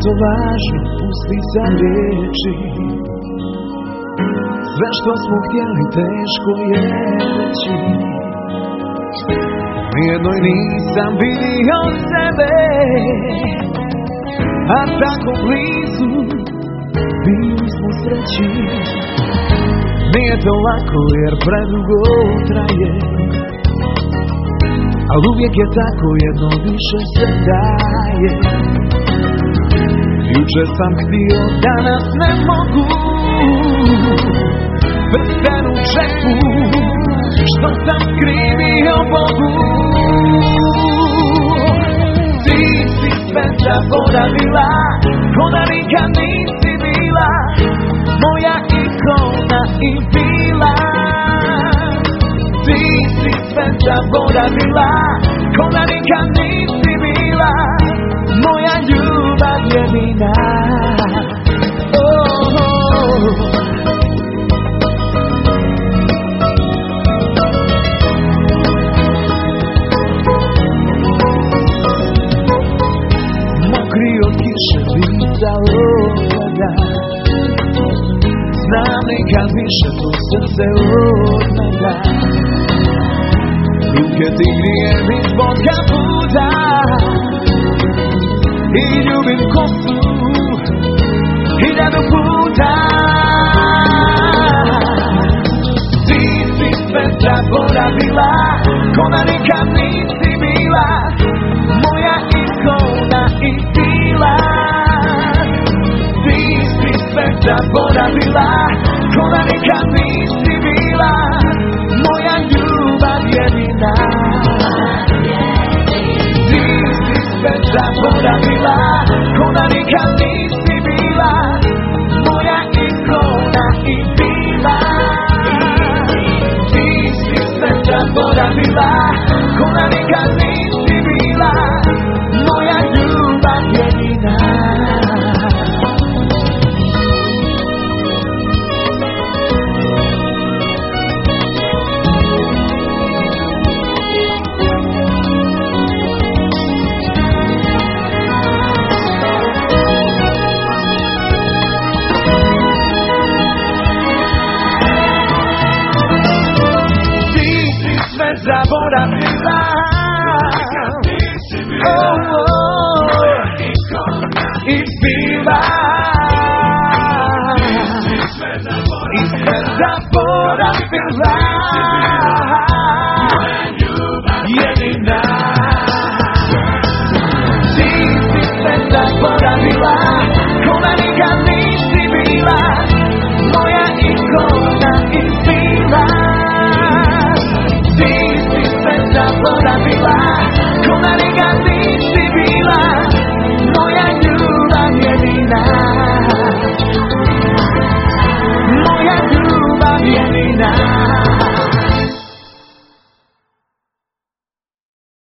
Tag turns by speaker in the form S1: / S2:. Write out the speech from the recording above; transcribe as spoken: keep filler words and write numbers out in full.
S1: to važno, pusti sa riječi. Sve što smo htjeli teško je reći. Nijednoj nisam vidio sebe, a tako blizu bili smo sreći. Nije to lako jer predugo traje, ali uvijek je tako, jedno više se daje. Jučer sam htio, danas ne mogu, prsten u džepu, što sam skrivio Bogu. Ti si sve zaboravila, ko da nikad nisi bila, moja ikona i bila. Ti si sve zaboravila, ko da nikad nisi bila, moja ljubav jedina. Oh, oh. Znam nikad više to srce odmada, ruke ti grijem ispod kaputa i ljubim kosu hiljadu puta. Ti si sve zaboravila, ko da nikad nisi bila, moja ikona i bila. Sve zaboravila, ko da nikad nisi bila, moja ljubav jedina. Ti si sve zaboravila, ko da nikad nisi bila, moja ikona i bila. Ti si sve zaboravila, ko da nikad nisi bila, moja ljubav jedina. Zaboravila, oh, oh, i bila, i sve zaboravila.